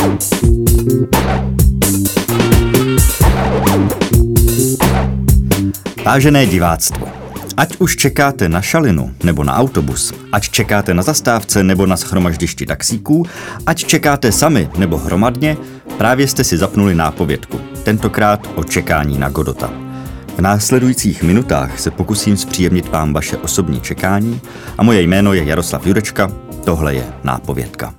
Vážené diváctvo, ať už čekáte na šalinu nebo na autobus, ať čekáte na zastávce nebo na shromaždišti taxíků, ať čekáte sami nebo hromadně, právě jste si zapnuli nápovědku, tentokrát o čekání na Godota. V následujících minutách se pokusím zpříjemnit vám vaše osobní čekání a moje jméno je Jaroslav Jurečka, tohle je nápovědka.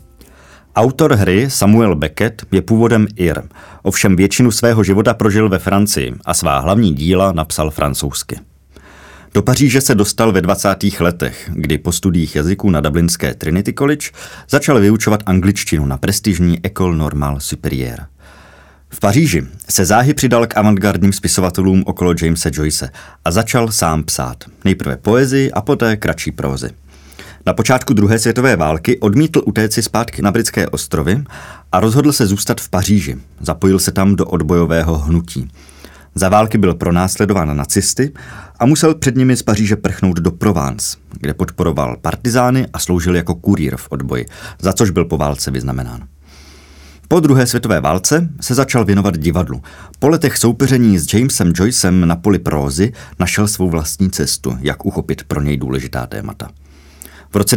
Autor hry Samuel Beckett je původem Ir, ovšem většinu svého života prožil ve Francii a svá hlavní díla napsal francouzsky. Do Paříže se dostal ve 20. letech, kdy po studiích jazyků na dublinské Trinity College začal vyučovat angličtinu na prestižní École Normale Supérieure. V Paříži se záhy přidal k avantgardním spisovatelům okolo Jamese Joyce a začal sám psát, nejprve poezii a poté kratší prózy. Na počátku druhé světové války odmítl utéci zpátky na britské ostrovy a rozhodl se zůstat v Paříži. Zapojil se tam do odbojového hnutí. Za války byl pronásledován nacisty a musel před nimi z Paříže prchnout do Provence, kde podporoval partizány a sloužil jako kurýr v odboji, za což byl po válce vyznamenán. Po druhé světové válce se začal věnovat divadlu. Po letech soupeření s Jamesem Joycem na poli prózy našel svou vlastní cestu, jak uchopit pro něj důležitá témata. V roce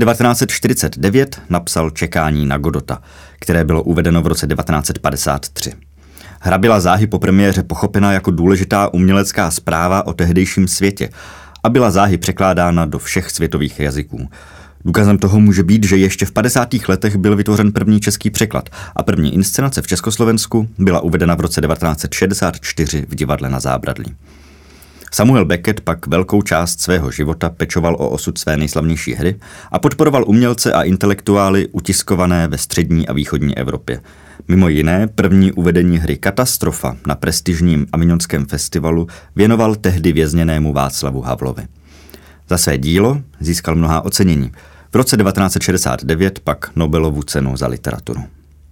1949 napsal Čekání na Godota, které bylo uvedeno v roce 1953. Hra byla záhy po premiéře pochopena jako důležitá umělecká zpráva o tehdejším světě a byla záhy překládána do všech světových jazyků. Důkazem toho může být, že ještě v 50. letech byl vytvořen první český překlad a první inscenace v Československu byla uvedena v roce 1964 v divadle Na Zábradlí. Samuel Beckett pak velkou část svého života pečoval o osud své nejslavnější hry a podporoval umělce a intelektuály utiskované ve střední a východní Evropě. Mimo jiné první uvedení hry Katastrofa na prestižním Avignonském festivalu věnoval tehdy vězněnému Václavu Havlovi. Za své dílo získal mnohá ocenění. V roce 1969 pak Nobelovu cenu za literaturu.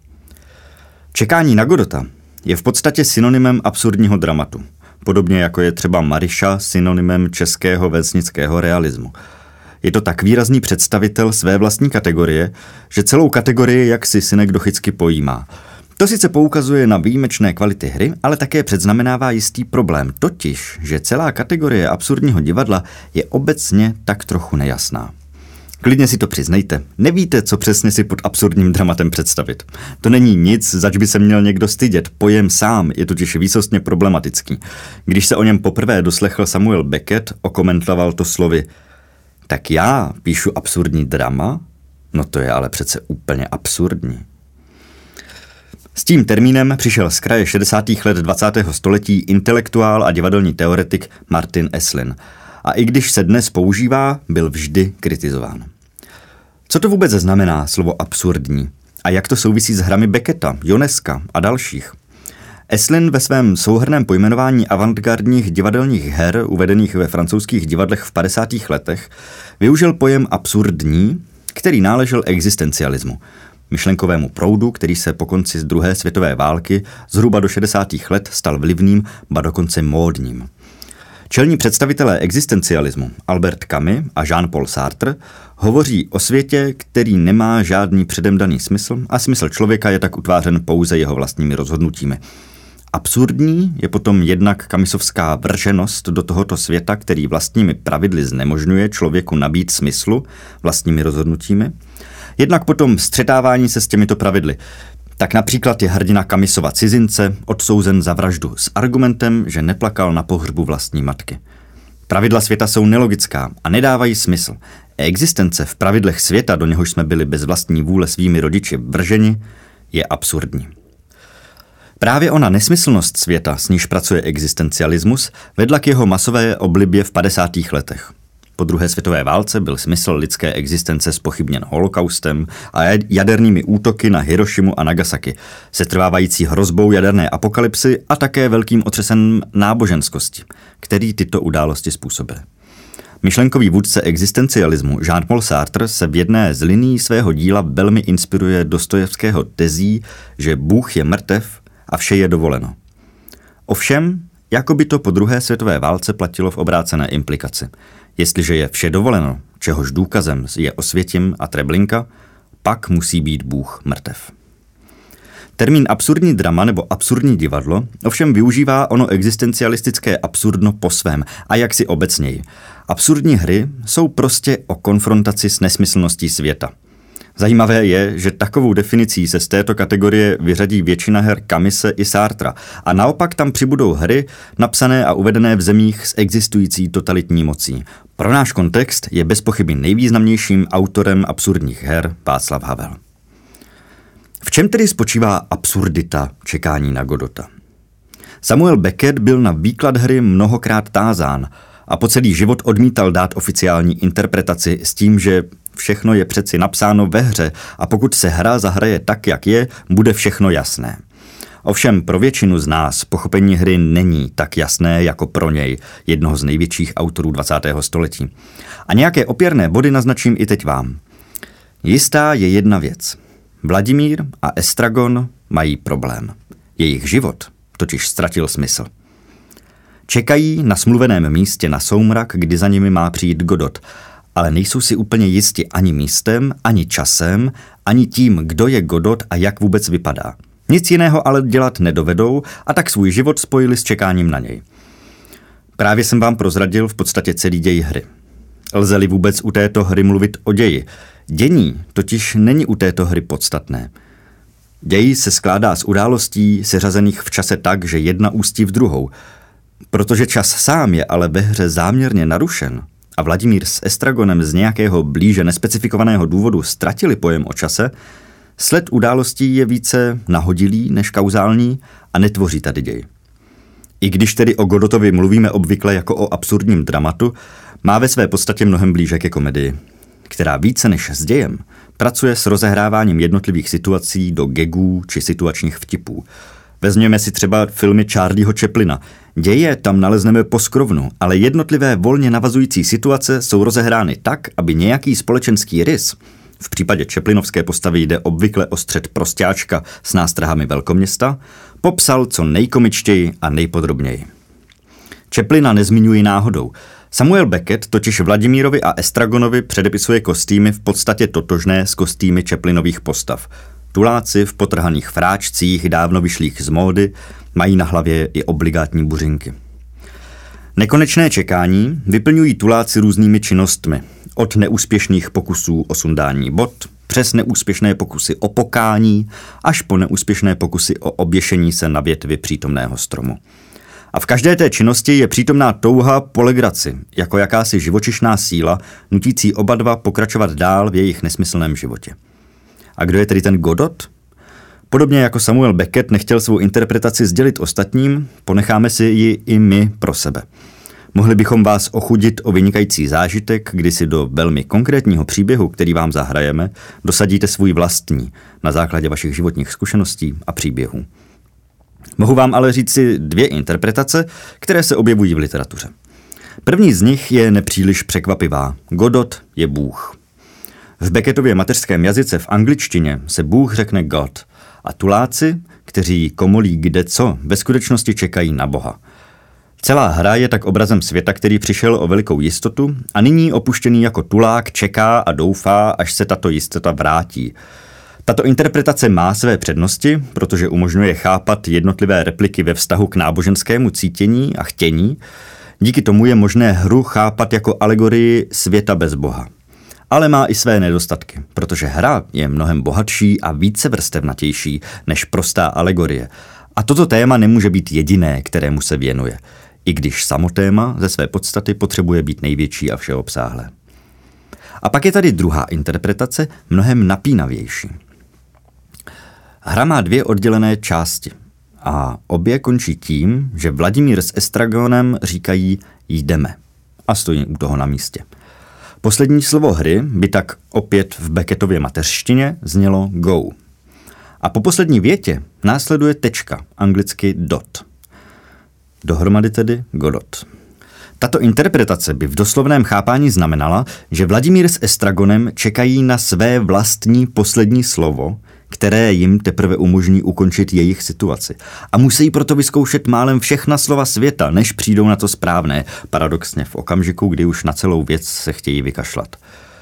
Čekání na Godota je v podstatě synonymem absurdního dramatu. Podobně jako je třeba Maryša synonymem českého vesnického realismu. Je to tak výrazný představitel své vlastní kategorie, že celou kategorii jaksi synek dochycky pojímá. To sice poukazuje na výjimečné kvality hry, ale také předznamenává jistý problém, totiž, že celá kategorie absurdního divadla je obecně tak trochu nejasná. Klidně si to přiznejte, nevíte, co přesně si pod absurdním dramatem představit. To není nic, zač by se měl někdo stydět, pojem sám je totiž výsostně problematický. Když se o něm poprvé doslechl Samuel Beckett, okomentoval to slovy: tak já píšu absurdní drama? No to je ale přece úplně absurdní. S tím termínem přišel z kraje 60. let 20. století intelektuál a divadelní teoretik Martin Esslin. A i když se dnes používá, byl vždy kritizován. Co to vůbec znamená slovo absurdní? A jak to souvisí s hrami Becketta, Ionesca a dalších? Esslin ve svém souhrnném pojmenování avantgardních divadelních her uvedených ve francouzských divadlech v 50. letech využil pojem absurdní, který náležel existencialismu, myšlenkovému proudu, který se po konci z druhé světové války zhruba do 60. let stal vlivným, ba dokonce módním. Čelní představitelé existencialismu Albert Camus a Jean-Paul Sartre hovoří o světě, který nemá žádný předem daný smysl a smysl člověka je tak utvářen pouze jeho vlastními rozhodnutími. Absurdní je potom jednak Camusovská vrženost do tohoto světa, který vlastními pravidly znemožňuje člověku nabít smyslu vlastními rozhodnutími, jednak potom střetávání se s těmito pravidly. Tak například je hrdina Camusova Cizince odsouzen za vraždu s argumentem, že neplakal na pohřbu vlastní matky. Pravidla světa jsou nelogická a nedávají smysl. Existence v pravidlech světa, do něhož jsme byli bez vlastní vůle svými rodiči vrženi, je absurdní. Právě ona nesmyslnost světa, s níž pracuje existencialismus, vedla k jeho masové oblibě v 50. letech. Po druhé světové válce byl smysl lidské existence zpochybněn holokaustem a jadernými útoky na Hirošimu a Nagasaki, setrvávající hrozbou jaderné apokalypsy a také velkým otřesem náboženskosti, který tyto události způsobily. Myšlenkový vůdce existencialismu Jean-Paul Sartre se v jedné z linií svého díla velmi inspiruje Dostojevského tezí, že Bůh je mrtev a vše je dovoleno. Ovšem, jako by to po druhé světové válce platilo v obrácené implikaci. Jestliže je vše dovoleno, čehož důkazem je Osvětim a Treblinka, pak musí být Bůh mrtev. Termín absurdní drama nebo absurdní divadlo ovšem využívá ono existencialistické absurdno po svém a jaksi obecněji. Absurdní hry jsou prostě o konfrontaci s nesmyslností světa. Zajímavé je, že takovou definicí se z této kategorie vyřadí většina her Camise i Sartra a naopak tam přibudou hry napsané a uvedené v zemích s existující totalitní mocí. Pro náš kontext je bezpochyby nejvýznamnějším autorem absurdních her Václav Havel. V čem tedy spočívá absurdita čekání na Godota? Samuel Beckett byl na výklad hry mnohokrát tázán a po celý život odmítal dát oficiální interpretaci s tím, že všechno je přeci napsáno ve hře a pokud se hra zahraje tak, jak je, bude všechno jasné. Ovšem pro většinu z nás pochopení hry není tak jasné jako pro něj, jednoho z největších autorů 20. století. A nějaké opěrné body naznačím i teď vám. Jistá je jedna věc. Vladimír a Estragon mají problém. Jejich život totiž ztratil smysl. Čekají na smluveném místě na soumrak, kdy za nimi má přijít Godot, ale nejsou si úplně jisti ani místem, ani časem, ani tím, kdo je Godot a jak vůbec vypadá. Nic jiného ale dělat nedovedou a tak svůj život spojili s čekáním na něj. Právě jsem vám prozradil v podstatě celý děj hry. Lze-li vůbec u této hry mluvit o ději? Dění totiž není u této hry podstatné. Děj se skládá z událostí seřazených v čase tak, že jedna ústí v druhou. Protože čas sám je ale ve hře záměrně narušen a Vladimír s Estragonem z nějakého blíže nespecifikovaného důvodu ztratili pojem o čase, sled událostí je více nahodilý než kauzální a netvoří tady děj. I když tedy o Godotovi mluvíme obvykle jako o absurdním dramatu, má ve své podstatě mnohem blíže ke komedii, která více než s dějem pracuje s rozehráváním jednotlivých situací do gagů či situačních vtipů. Vezměme si třeba filmy Charlieho Chaplina. Děje tam nalezneme poskrovnu, ale jednotlivé volně navazující situace jsou rozehrány tak, aby nějaký společenský rys, v případě Chaplinovské postavy jde obvykle o střet prosťáčka s nástrahami velkoměsta, popsal co nejkomičtěji a nejpodrobněji. Chaplina nezmiňuji náhodou. Samuel Beckett totiž Vladimírovi a Estragonovi předepisuje kostýmy v podstatě totožné s kostýmy Chaplinových postav. Tuláci v potrhaných fráčcích, dávno vyšlých z módy, mají na hlavě i obligátní buřinky. Nekonečné čekání vyplňují tuláci různými činnostmi, od neúspěšných pokusů o sundání bot, přes neúspěšné pokusy o pokání, až po neúspěšné pokusy o oběšení se na větvi přítomného stromu. A v každé té činnosti je přítomná touha po legraci, jako jakási živočišná síla, nutící oba dva pokračovat dál v jejich nesmyslném životě. A kdo je tedy ten Godot? Podobně jako Samuel Beckett nechtěl svou interpretaci sdělit ostatním, ponecháme si ji i my pro sebe. Mohli bychom vás ochudit o vynikající zážitek, kdy si do velmi konkrétního příběhu, který vám zahrajeme, dosadíte svůj vlastní na základě vašich životních zkušeností a příběhů. Mohu vám ale říct si 2 interpretace, které se objevují v literatuře. První z nich je nepříliš překvapivá. Godot je Bůh. V Beckettově mateřském jazyce v angličtině se Bůh řekne God a tuláci, kteří komolí kdeco, ve skutečnosti čekají na Boha. Celá hra je tak obrazem světa, který přišel o velikou jistotu a nyní opuštěný jako tulák čeká a doufá, až se tato jistota vrátí. Tato interpretace má své přednosti, protože umožňuje chápat jednotlivé repliky ve vztahu k náboženskému cítění a chtění. Díky tomu je možné hru chápat jako alegorii světa bez Boha. Ale má i své nedostatky, protože hra je mnohem bohatší a více vrstevnatější než prostá alegorie. A toto téma nemůže být jediné, kterému se věnuje, i když samo téma ze své podstaty potřebuje být největší a všeobsáhlé. A pak je tady druhá interpretace, mnohem napínavější. Hra má 2 oddělené části a obě končí tím, že Vladimír s Estragonem říkají jdeme a stojí u toho na místě. Poslední slovo hry by tak opět v Beckettově mateřštině znělo go. A po poslední větě následuje tečka, anglicky dot. Dohromady tedy Godot. Tato interpretace by v doslovném chápání znamenala, že Vladimír s Estragonem čekají na své vlastní poslední slovo, které jim teprve umožní ukončit jejich situaci. A musí proto vyzkoušet málem všechna slova světa, než přijdou na to správné, paradoxně v okamžiku, kdy už na celou věc se chtějí vykašlat.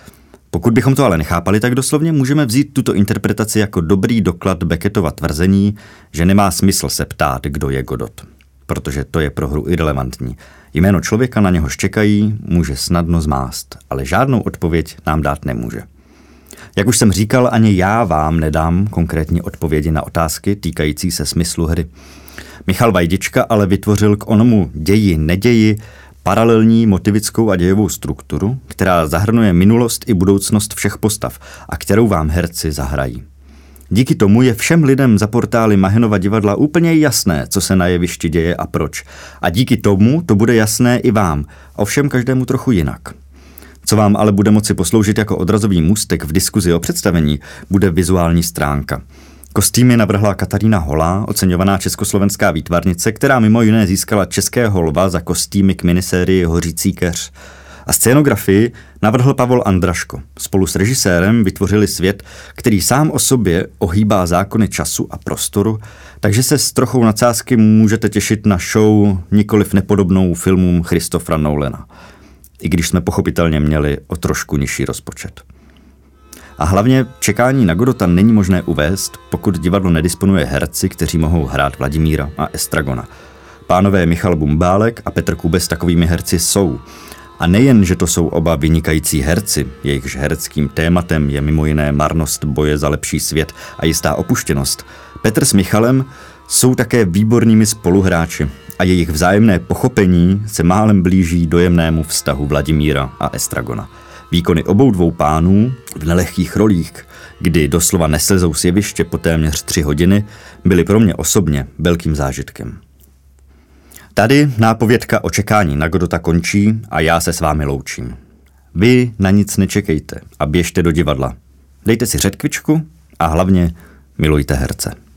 Pokud bychom to ale nechápali tak doslovně, můžeme vzít tuto interpretaci jako dobrý doklad Beckettova tvrzení, že nemá smysl se ptát, kdo je Godot, protože to je pro hru irelevantní. Jméno člověka, na něhož čekají, může snadno zmást, ale žádnou odpověď nám dát nemůže. Jak už jsem říkal, ani já vám nedám konkrétní odpovědi na otázky týkající se smyslu hry. Michal Vajdička ale vytvořil k onomu ději, neději paralelní motivickou a dějovou strukturu, která zahrnuje minulost i budoucnost všech postav a kterou vám herci zahrají. Díky tomu je všem lidem za portály Mahenova divadla úplně jasné, co se na jevišti děje a proč. A díky tomu to bude jasné i vám, ovšem každému trochu jinak. Co vám ale bude moci posloužit jako odrazový můstek v diskuzi o představení, bude vizuální stránka. Kostýmy navrhla Katarína Holá, oceňovaná československá výtvarnice, která mimo jiné získala Českého lva za kostýmy k minisérii Hořící keř. A scénografii navrhl Pavol Andraško. Spolu s režisérem vytvořili svět, který sám o sobě ohýbá zákony času a prostoru, takže se s trochou nadsázky můžete těšit na show nikoliv nepodobnou filmům Christophera Nolana. I když jsme pochopitelně měli o trošku nižší rozpočet. A hlavně čekání na Godota není možné uvést, pokud divadlo nedisponuje herci, kteří mohou hrát Vladimíra a Estragona. Pánové Michal Bumbálek a Petr Kubes takovými herci jsou. A nejen, že to jsou oba vynikající herci, jejichž hereckým tématem je mimo jiné marnost boje za lepší svět a jistá opuštěnost, Petr s Michalem jsou také výbornými spoluhráči a jejich vzájemné pochopení se málem blíží dojemnému vztahu Vladimíra a Estragona. Výkony obou dvou pánů v nelehkých rolích, kdy doslova neslezou z jeviště po téměř 3 hodiny, byly pro mě osobně velkým zážitkem. Tady nápovědka o čekání na Godota končí a já se s vámi loučím. Vy na nic nečekejte a běžte do divadla. Dejte si řetkvičku a hlavně milujte herce.